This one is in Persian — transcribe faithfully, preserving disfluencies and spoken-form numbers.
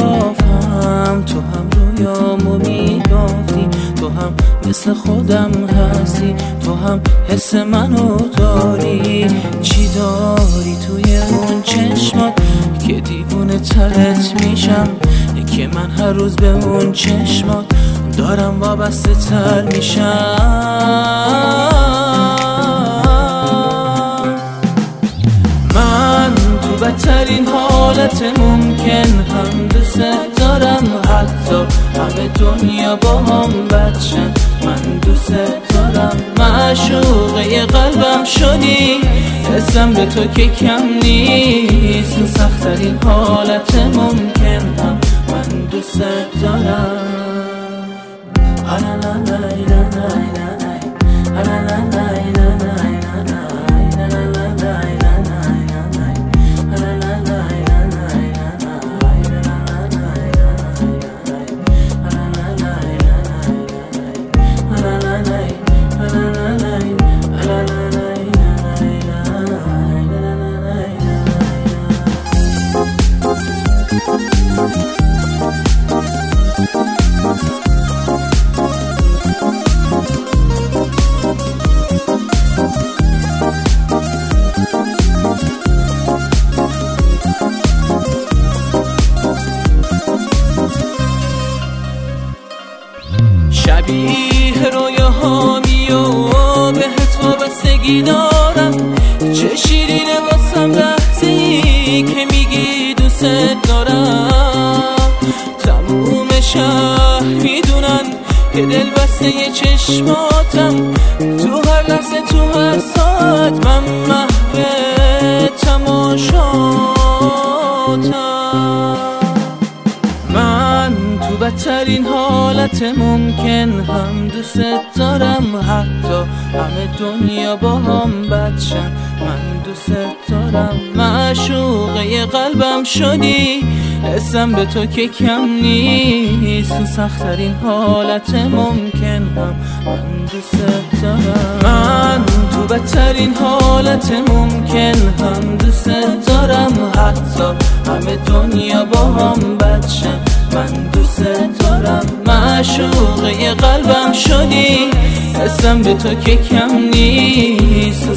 بافم، تو هم رویامو میبافی، تو هم مثل خودم هستی، تو هم حس منو داری. چی داری توی اون چشمات که دیوونه ترت میشم، که من هر روز به اون چشمات دارم وابسته تر میشم. من تو بدترین حالت ممکن هم دوست دارم، حتی همه دنیا با هم بدشن من دوست دارم. معشوقه قلبم شدی، حسم به تو که کم نیست. تو سخت‌ترین حالت ممکن هم من دوست دارم. شبیه رویاهامی و بهت وابستگی دارم. چه شیرینه واسم لحظه‌ای که میگی دوست دارم. تموم شهر میدونن که دل بسته چشماتم، تو هر لحظه تو هر ساعت من محو تماشاتم. من تو بدترین حالت ممکن هم دوست دارم، حتی همه دنیا با هم بدشن من دوست دارم. معشوقه قلبم شدی، حسم به تو که کم نیست. تو سخت‌ترین حالت ممکن هم من دوست دارم. من تو بدترین حالت ممکن هم دوست دارم، حتی همه دنیا با هم بدشن من دوست دارم. معشوقه قلبم شدی، حسم به تو که کم نیست. تو